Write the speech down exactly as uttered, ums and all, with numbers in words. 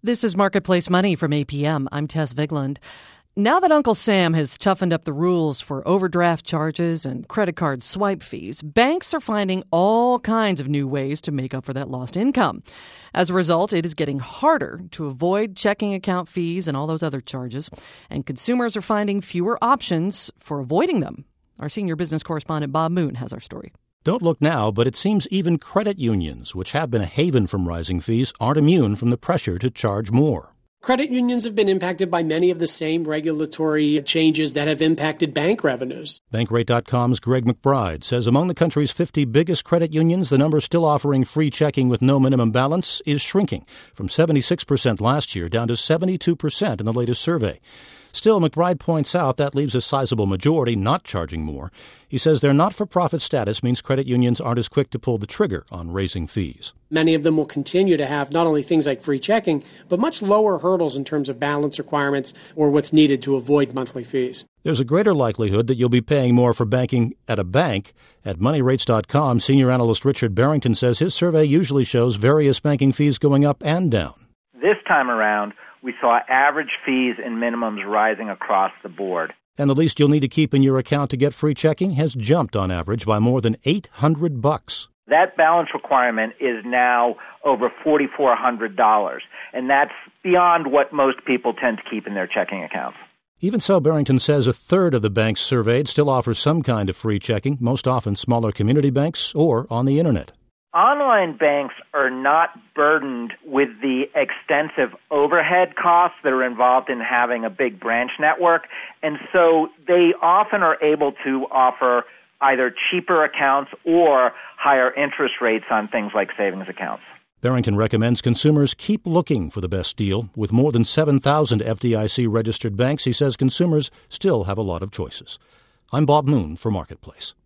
This is Marketplace Money from A P M. I'm Tess Vigland. Now that Uncle Sam has toughened up the rules for overdraft charges and credit card swipe fees, banks are finding all kinds of new ways to make up for that lost income. As a result, it is getting harder to avoid checking account fees and all those other charges, and consumers are finding fewer options for avoiding them. Our senior business correspondent Bob Moon has our story. Don't look now, but it seems even credit unions, which have been a haven from rising fees, aren't immune from the pressure to charge more. Credit unions have been impacted by many of the same regulatory changes that have impacted bank revenues. Bankrate dot com's Greg McBride says among the country's fifty biggest credit unions, the number still offering free checking with no minimum balance is shrinking from seventy-six percent last year down to seventy-two percent in the latest survey. Still, McBride points out that leaves a sizable majority not charging more. He says their not-for-profit status means credit unions aren't as quick to pull the trigger on raising fees. Many of them will continue to have not only things like free checking, but much lower hurdles in terms of balance requirements or what's needed to avoid monthly fees. There's a greater likelihood that you'll be paying more for banking at a bank. At money rates dot com, senior analyst Richard Barrington says his survey usually shows various banking fees going up and down. This time around, we saw average fees and minimums rising across the board. And the least you'll need to keep in your account to get free checking has jumped on average by more than eight hundred bucks. That balance requirement is now over four thousand four hundred dollars, and that's beyond what most people tend to keep in their checking accounts. Even so, Barrington says a third of the banks surveyed still offer some kind of free checking, most often smaller community banks or on the internet. Online banks are not burdened with the extensive overhead costs that are involved in having a big branch network, and so they often are able to offer either cheaper accounts or higher interest rates on things like savings accounts. Barrington recommends consumers keep looking for the best deal. With more than seven thousand F D I C-registered banks, he says consumers still have a lot of choices. I'm Bob Moon for Marketplace.